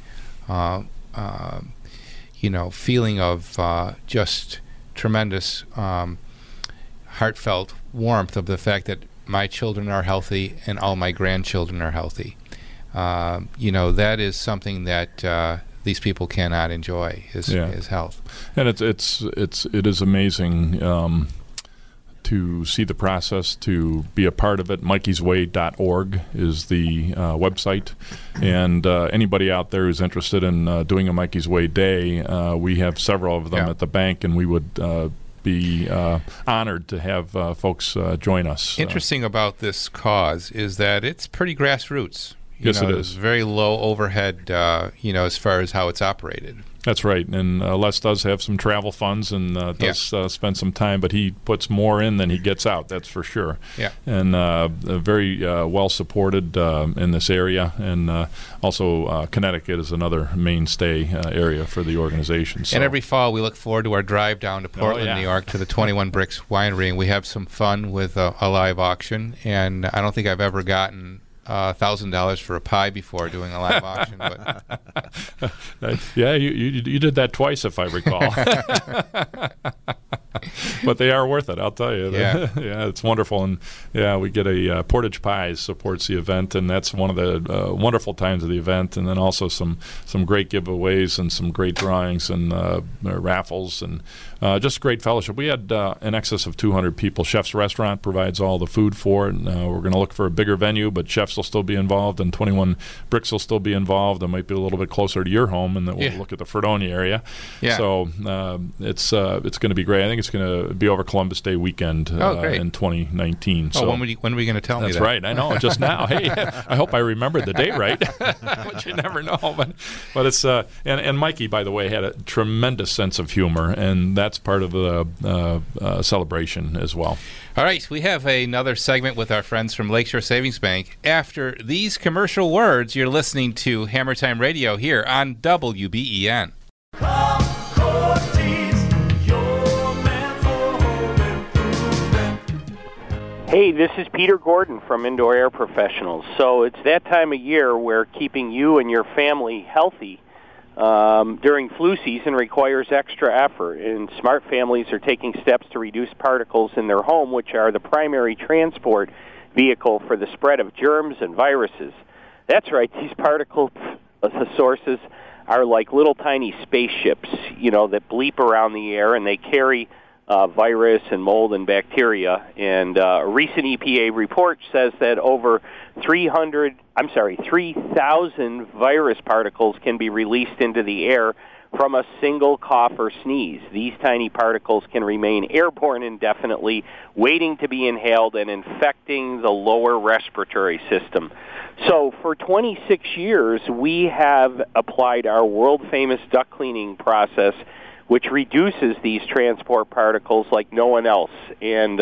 feeling of just tremendous heartfelt warmth of the fact that my children are healthy and all my grandchildren are healthy. That is something that these people cannot enjoy is health. And it is amazing to see the process, to be a part of it. MikeysWay.org is the website, and anybody out there who's interested in doing a Mikey's Way Day, we have several of them at the bank, and we would be honored to have folks join us. Interesting about this cause is that it's pretty grassroots. Yes, it is. It's very low overhead, as far as how it's operated. That's right, and Les does have some travel funds and does spend some time, but he puts more in than he gets out, that's for sure. Yeah. And very well supported in this area, and also Connecticut is another mainstay area for the organization. So. And every fall we look forward to our drive down to Portland, New York, to the 21 Bricks Winery, and we have some fun with a live auction, and I don't think I've ever gotten $1,000 for a pie before doing a live auction, but yeah, you did that twice, if I recall. but they are worth it. I'll tell you. Yeah. Yeah, it's wonderful, and we get a Portage Pies supports the event, and that's one of the wonderful times of the event. And then also some great giveaways and some great drawings and raffles and just great fellowship. We had in excess of 200 people. Chef's Restaurant provides all the food for it. We're going to look for a bigger venue, but chefs will still be involved, and 21 Bricks will still be involved. It might be a little bit closer to your home, and then we'll look at the Fredonia area. Yeah. So it's going to be great. I think it's going to be over Columbus Day weekend in 2019. Oh, so when are we going to tell me that? That's right. I know. Just now. Hey, I hope I remembered the date right. But you never know. But it's and Mikey, by the way, had a tremendous sense of humor, and that's part of the celebration as well. All right, we have another segment with our friends from Lakeshore Savings Bank. After these commercial words, you're listening to Hammer Time Radio here on WBEN. Hey, this is Peter Gordon from Indoor Air Professionals. So it's that time of year where keeping you and your family healthy during flu season requires extra effort, and smart families are taking steps to reduce particles in their home, which are the primary transport vehicle for the spread of germs and viruses. That's right, these particle sources are like little tiny spaceships, that bleep around the air, and they carry virus and mold and bacteria. And a recent EPA report says that over 3,000 virus particles can be released into the air from a single cough or sneeze. These tiny particles can remain airborne indefinitely, waiting to be inhaled and infecting the lower respiratory system. So for 26 years, we have applied our world-famous duct cleaning process, which reduces these transport particles like no one else. And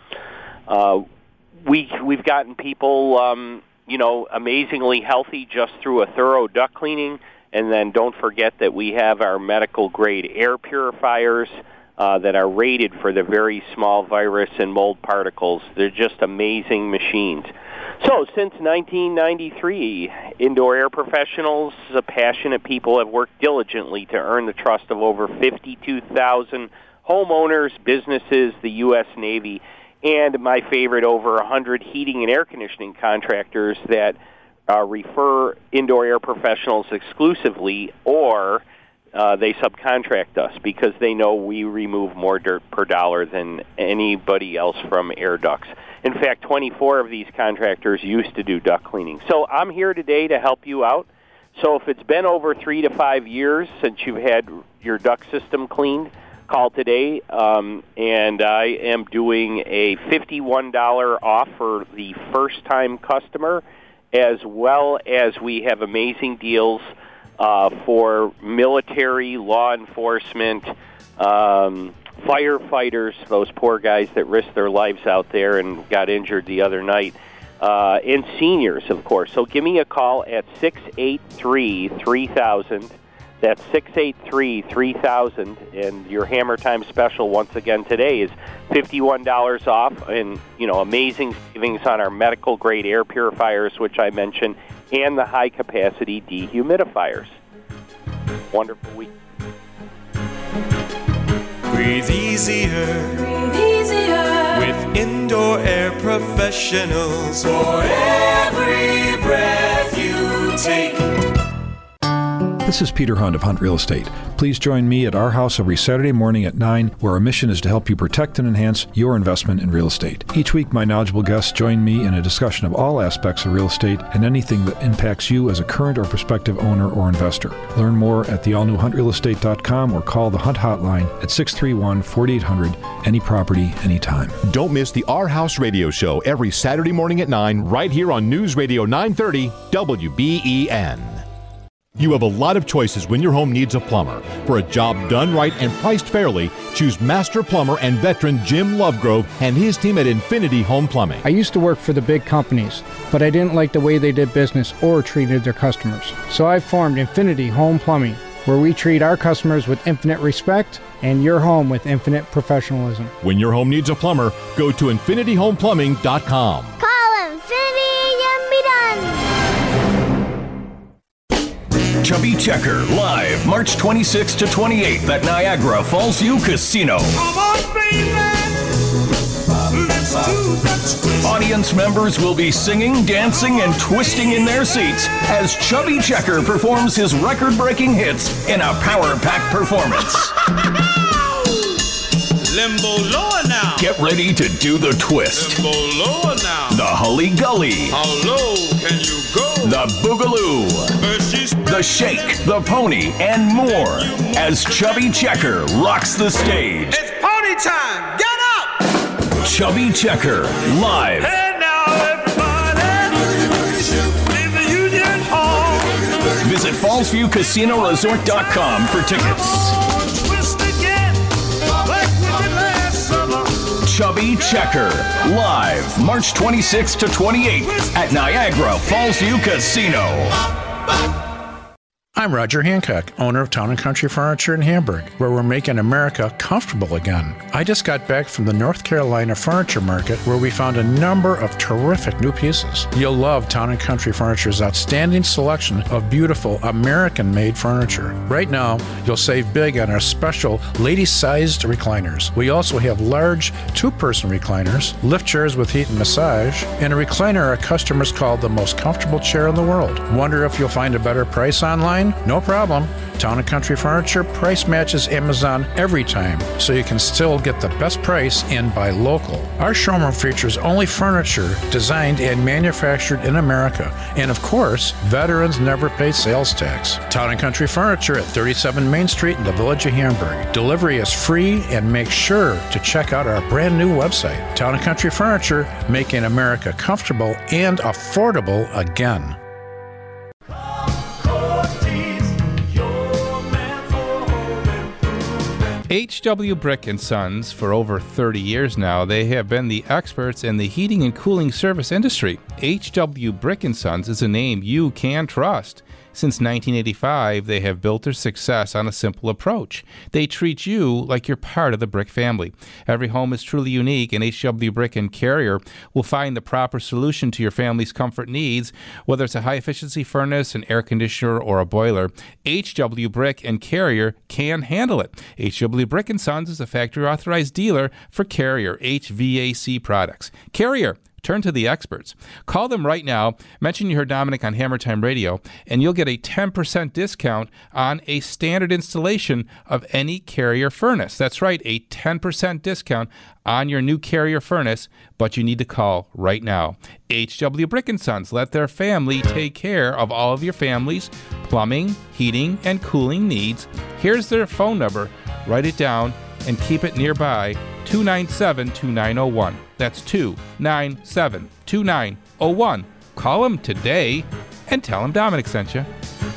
we've gotten people, amazingly healthy just through a thorough duct cleaning. And then don't forget that we have our medical-grade air purifiers that are rated for the very small virus and mold particles. They're just amazing machines. So since 1993, Indoor Air Professionals, passionate people, have worked diligently to earn the trust of over 52,000 homeowners, businesses, the U.S. Navy, and my favorite, over 100 heating and air conditioning contractors that refer Indoor Air Professionals exclusively, or they subcontract us because they know we remove more dirt per dollar than anybody else from air ducts. In fact, 24 of these contractors used to do duct cleaning. So I'm here today to help you out. So if it's been over 3 to 5 years since you've had your duct system cleaned, call today, and I am doing a $51 off for the first-time customer, as well as we have amazing deals for military, law enforcement, firefighters, those poor guys that risked their lives out there and got injured the other night, and seniors, of course. So give me a call at 683-3000. That's 683-3000, and your Hammer Time special once again today is $51 off, and amazing savings on our medical grade air purifiers, which I mentioned, and the high capacity dehumidifiers. Wonderful week. Breathe easier. Breathe easier. With Indoor Air Professionals. For every breath you take. This is Peter Hunt of Hunt Real Estate. Please join me at our house every Saturday morning at 9, where our mission is to help you protect and enhance your investment in real estate. Each week, my knowledgeable guests join me in a discussion of all aspects of real estate and anything that impacts you as a current or prospective owner or investor. Learn more at theallnewhuntrealestate.com or call the Hunt Hotline at 631-4800, any property, anytime. Don't miss the Our House Radio Show every Saturday morning at 9, right here on News Radio 930 WBEN. You have a lot of choices when your home needs a plumber. For a job done right and priced fairly, choose master plumber and veteran Jim Lovegrove and his team at Infinity Home Plumbing. I used to work for the big companies, but I didn't like the way they did business or treated their customers. So I formed Infinity Home Plumbing, where we treat our customers with infinite respect and your home with infinite professionalism. When your home needs a plumber, go to InfinityHomePlumbing.com. Call Infinity and be done. Chubby Checker, live March 26th to 28th at Niagara Falls U Casino. Come on, baby! Audience members will be singing, dancing, and twisting in their seats as Chubby Checker performs his record-breaking hits in a power-packed performance. Limbo lower now. Get ready to do the twist. Limbo lower now. The Hully Gully. How low can you go? The Boogaloo. The Shake, the Pony, and more as Chubby Checker rocks the stage. It's pony time. Get up. Chubby Checker live. Hey now, everybody. Leave the Union Hall. Visit FallsViewCasinoResort.com for tickets. Chubby Checker, live March 26th to 28th at Niagara Falls View Casino. I'm Roger Hancock, owner of Town & Country Furniture in Hamburg, where we're making America comfortable again. I just got back from the North Carolina Furniture Market, where we found a number of terrific new pieces. You'll love Town & Country Furniture's outstanding selection of beautiful American-made furniture. Right now, you'll save big on our special lady-sized recliners. We also have large two-person recliners, lift chairs with heat and massage, and a recliner our customers call the most comfortable chair in the world. Wonder if you'll find a better price online? No problem. Town & Country Furniture price matches Amazon every time, so you can still get the best price and buy local. Our showroom features only furniture designed and manufactured in America. And of course, veterans never pay sales tax. Town & Country Furniture at 37 Main Street in the Village of Hamburg. Delivery is free, and make sure to check out our brand new website. Town & Country Furniture, making America comfortable and affordable again. H.W. Brick & Sons, for over 30 years now, they have been the experts in the heating and cooling service industry. H.W. Brick & Sons is a name you can trust. Since 1985, they have built their success on a simple approach. They treat you like you're part of the Brick family. Every home is truly unique, and H.W. Brick & Carrier will find the proper solution to your family's comfort needs, whether it's a high-efficiency furnace, an air conditioner, or a boiler. H.W. Brick & Carrier can handle it. H.W. Brick & Sons is a factory-authorized dealer for Carrier HVAC products. Carrier, turn to the experts. Call them right now. Mention you heard Dominic on Hammer Time Radio, and you'll get a 10% discount on a standard installation of any Carrier furnace. That's right, a 10% discount on your new Carrier furnace, but you need to call right now. H.W. Brick & Sons. Let their family take care of all of your family's plumbing, heating, and cooling needs. Here's their phone number. Write it down and keep it nearby. 297-2901. That's 297-2901. Call them today and tell them Dominic sent you.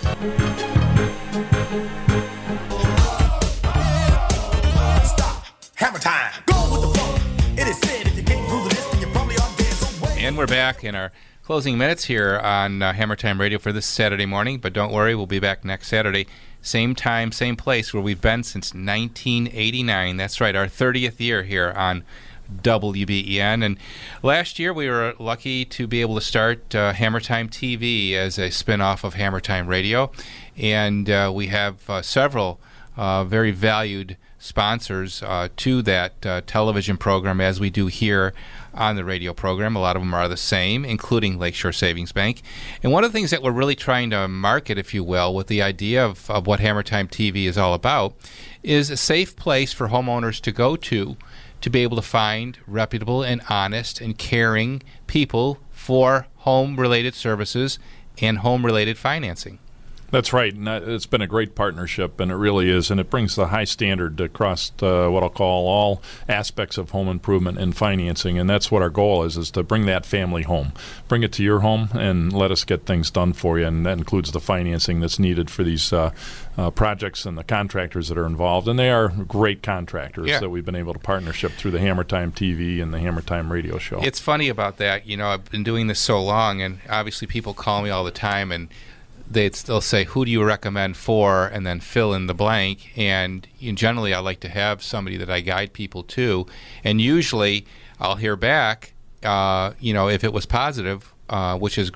Stop. Hammer time. Go with the flow. It is said if you can't move the list, then you probably are dead. So wait. And we're back in our closing minutes here on Hammer Time Radio for this Saturday morning. But don't worry, we'll be back next Saturday. Same time, same place where we've been since 1989. That's right, our 30th year here on WBEN. And last year we were lucky to be able to start Hammer Time TV as a spin-off of Hammer Time Radio. And we have several very valued sponsors to that television program, as we do here on the radio program. A lot of them are the same, including Lakeshore Savings Bank. And one of the things that we're really trying to market, if you will, with the idea of what Hammer Time TV is all about, is a safe place for homeowners to go to be able to find reputable and honest and caring people for home-related services and home-related financing. That's right, and it's been a great partnership, and it really is, and it brings the high standard across what I'll call all aspects of home improvement and financing, and that's what our goal is to bring that family home. Bring it to your home and let us get things done for you, and that includes the financing that's needed for these projects and the contractors that are involved, and they are great contractors that we've been able to partnership through the Hammer Time TV and the Hammer Time Radio Show. It's funny about that. You know, I've been doing this so long, and obviously people call me all the time, and they'll say, who do you recommend for, and then fill in the blank. And generally, I like to have somebody that I guide people to. And usually, I'll hear back, if it was positive, which is great.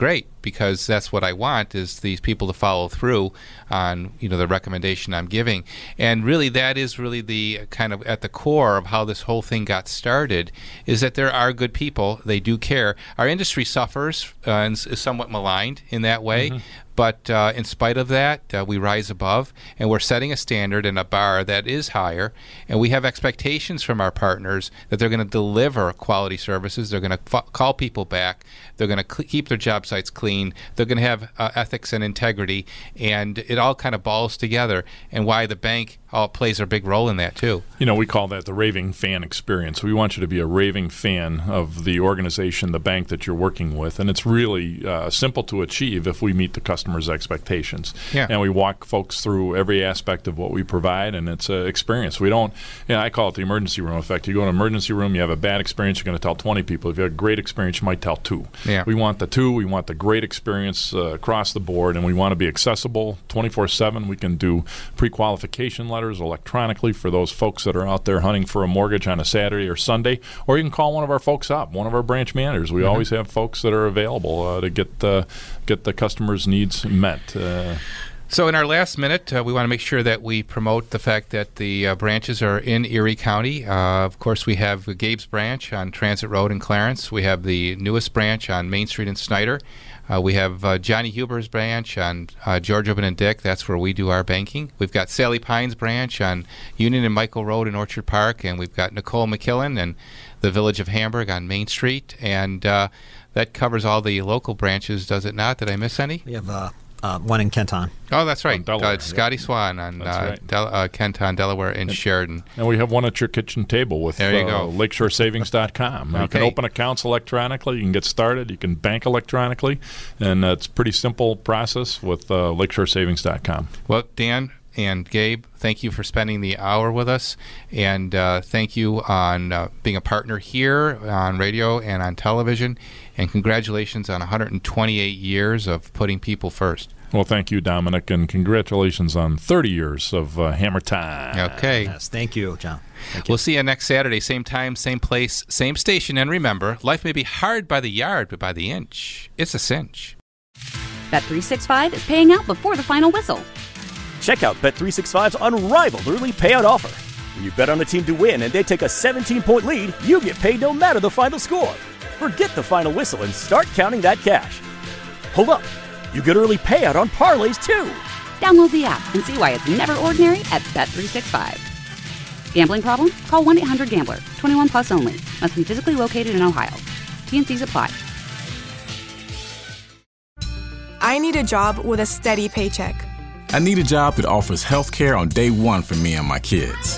because that's what I want, is these people to follow through on the recommendation I'm giving. And really, that is really the kind of at the core of how this whole thing got started, is that there are good people. They do care. Our industry suffers and is somewhat maligned in that way. Mm-hmm. But in spite of that, we rise above, and we're setting a standard and a bar that is higher, and we have expectations from our partners that they're going to deliver quality services, they're going to call people back, they're going to keep their job sites clean, they're going to have ethics and integrity, and it all kind of balls together, and why the bank plays a big role in that too. We call that the raving fan experience. We want you to be a raving fan of the organization, the bank that you're working with, and it's really simple to achieve if we meet the customer's expectations. Yeah. And we walk folks through every aspect of what we provide, and it's an experience. We don't, I call it the emergency room effect. You go to an emergency room, you have a bad experience, you're going to tell 20 people. If you have a great experience, you might tell 2. Yeah. We want the 2. We want the great experience across the board, and we want to be accessible 24/7. We can do pre-qualification letters electronically for those folks that are out there hunting for a mortgage on a Saturday or Sunday, or you can call one of our folks up, one of our branch managers. We always have folks that are available to get the customers' needs met. So in our last minute, we want to make sure that we promote the fact that the branches are in Erie County. Of course, we have Gabe's branch on Transit Road in Clarence. We have the newest branch on Main Street in Snyder. We have Johnny Huber's branch on George Oben and Dick. That's where we do our banking. We've got Sally Pine's branch on Union and Michael Road in Orchard Park. And we've got Nicole McKillen and the Village of Hamburg on Main Street. And that covers all the local branches, does it not? Did I miss any? We have one in Kenton. Oh, that's right. Scotty Swan on Kenton, Delaware, and Sheridan. And we have one at your kitchen table with LakeshoreSavings.com. You can open accounts electronically. You can get started. You can bank electronically. And it's a pretty simple process with LakeshoreSavings.com. Well, Dan and Gabe, thank you for spending the hour with us, and thank you on being a partner here on radio and on television, and congratulations on 128 years of putting people first. Well, thank you, Dominic, and congratulations on 30 years of Hammer Time. Okay. Yes, thank you, John. We'll see you next Saturday, same time, same place, same station, and remember, life may be hard by the yard, but by the inch, it's a cinch. Bet365 is paying out before the final whistle. Check out Bet365's unrivaled early payout offer. When you bet on a team to win and they take a 17-point lead, you get paid no matter the final score. Forget the final whistle and start counting that cash. Hold up. You get early payout on parlays, too. Download the app and see why it's never ordinary at Bet365. Gambling problem? Call 1-800-GAMBLER. 21 plus only. Must be physically located in Ohio. T&Cs apply. I need a job with a steady paycheck. I need a job that offers health care on day one for me and my kids.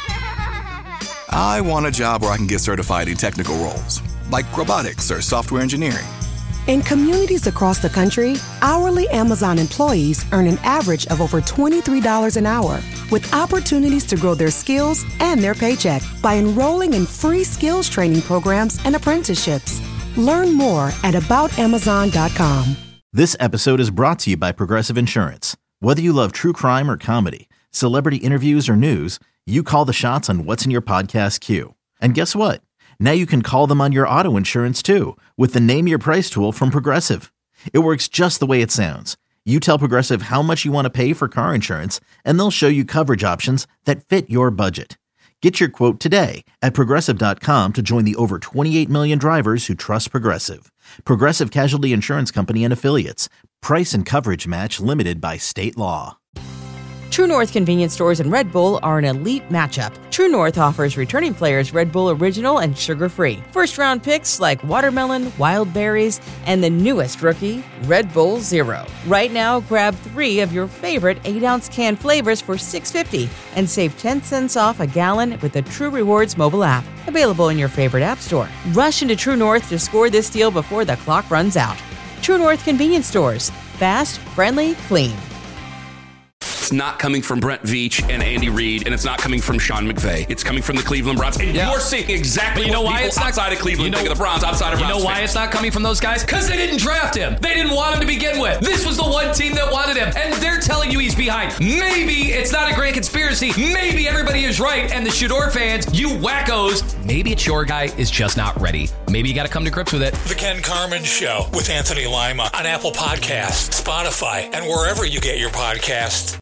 I want a job where I can get certified in technical roles, like robotics or software engineering. In communities across the country, hourly Amazon employees earn an average of over $23 an hour, with opportunities to grow their skills and their paycheck by enrolling in free skills training programs and apprenticeships. Learn more at aboutamazon.com. This episode is brought to you by Progressive Insurance. Whether you love true crime or comedy, celebrity interviews or news, you call the shots on what's in your podcast queue. And guess what? Now you can call them on your auto insurance too with the Name Your Price tool from Progressive. It works just the way it sounds. You tell Progressive how much you want to pay for car insurance, and they'll show you coverage options that fit your budget. Get your quote today at Progressive.com to join the over 28 million drivers who trust Progressive. Progressive Casualty Insurance Company and Affiliates. Price and coverage match limited by state law. True North convenience stores and Red Bull are an elite matchup. True North offers returning players Red Bull Original and sugar-free. First-round picks like watermelon, wild berries, and the newest rookie, Red Bull Zero. Right now, grab 3 of your favorite 8-ounce can flavors for $6.50 and save 10 cents off a gallon with the True Rewards mobile app. Available in your favorite app store. Rush into True North to score this deal before the clock runs out. True North convenience stores. Fast, friendly, clean. It's not coming from Brent Veach and Andy Reid, and it's not coming from Sean McVay. It's coming from the Cleveland Browns. And you're seeing exactly what people outside of Cleveland think of the Browns, outside of Browns You know why fans. it's not coming from those guys? Because they didn't draft him. They didn't want him to begin with. This was the one team that wanted him, and they're telling you he's behind. Maybe it's not a grand conspiracy. Maybe everybody is right, and the Shador fans, you wackos, maybe it's your guy is just not ready. Maybe you got to come to grips with it. The Ken Carman Show with Anthony Lima on Apple Podcasts, Spotify, and wherever you get your podcasts.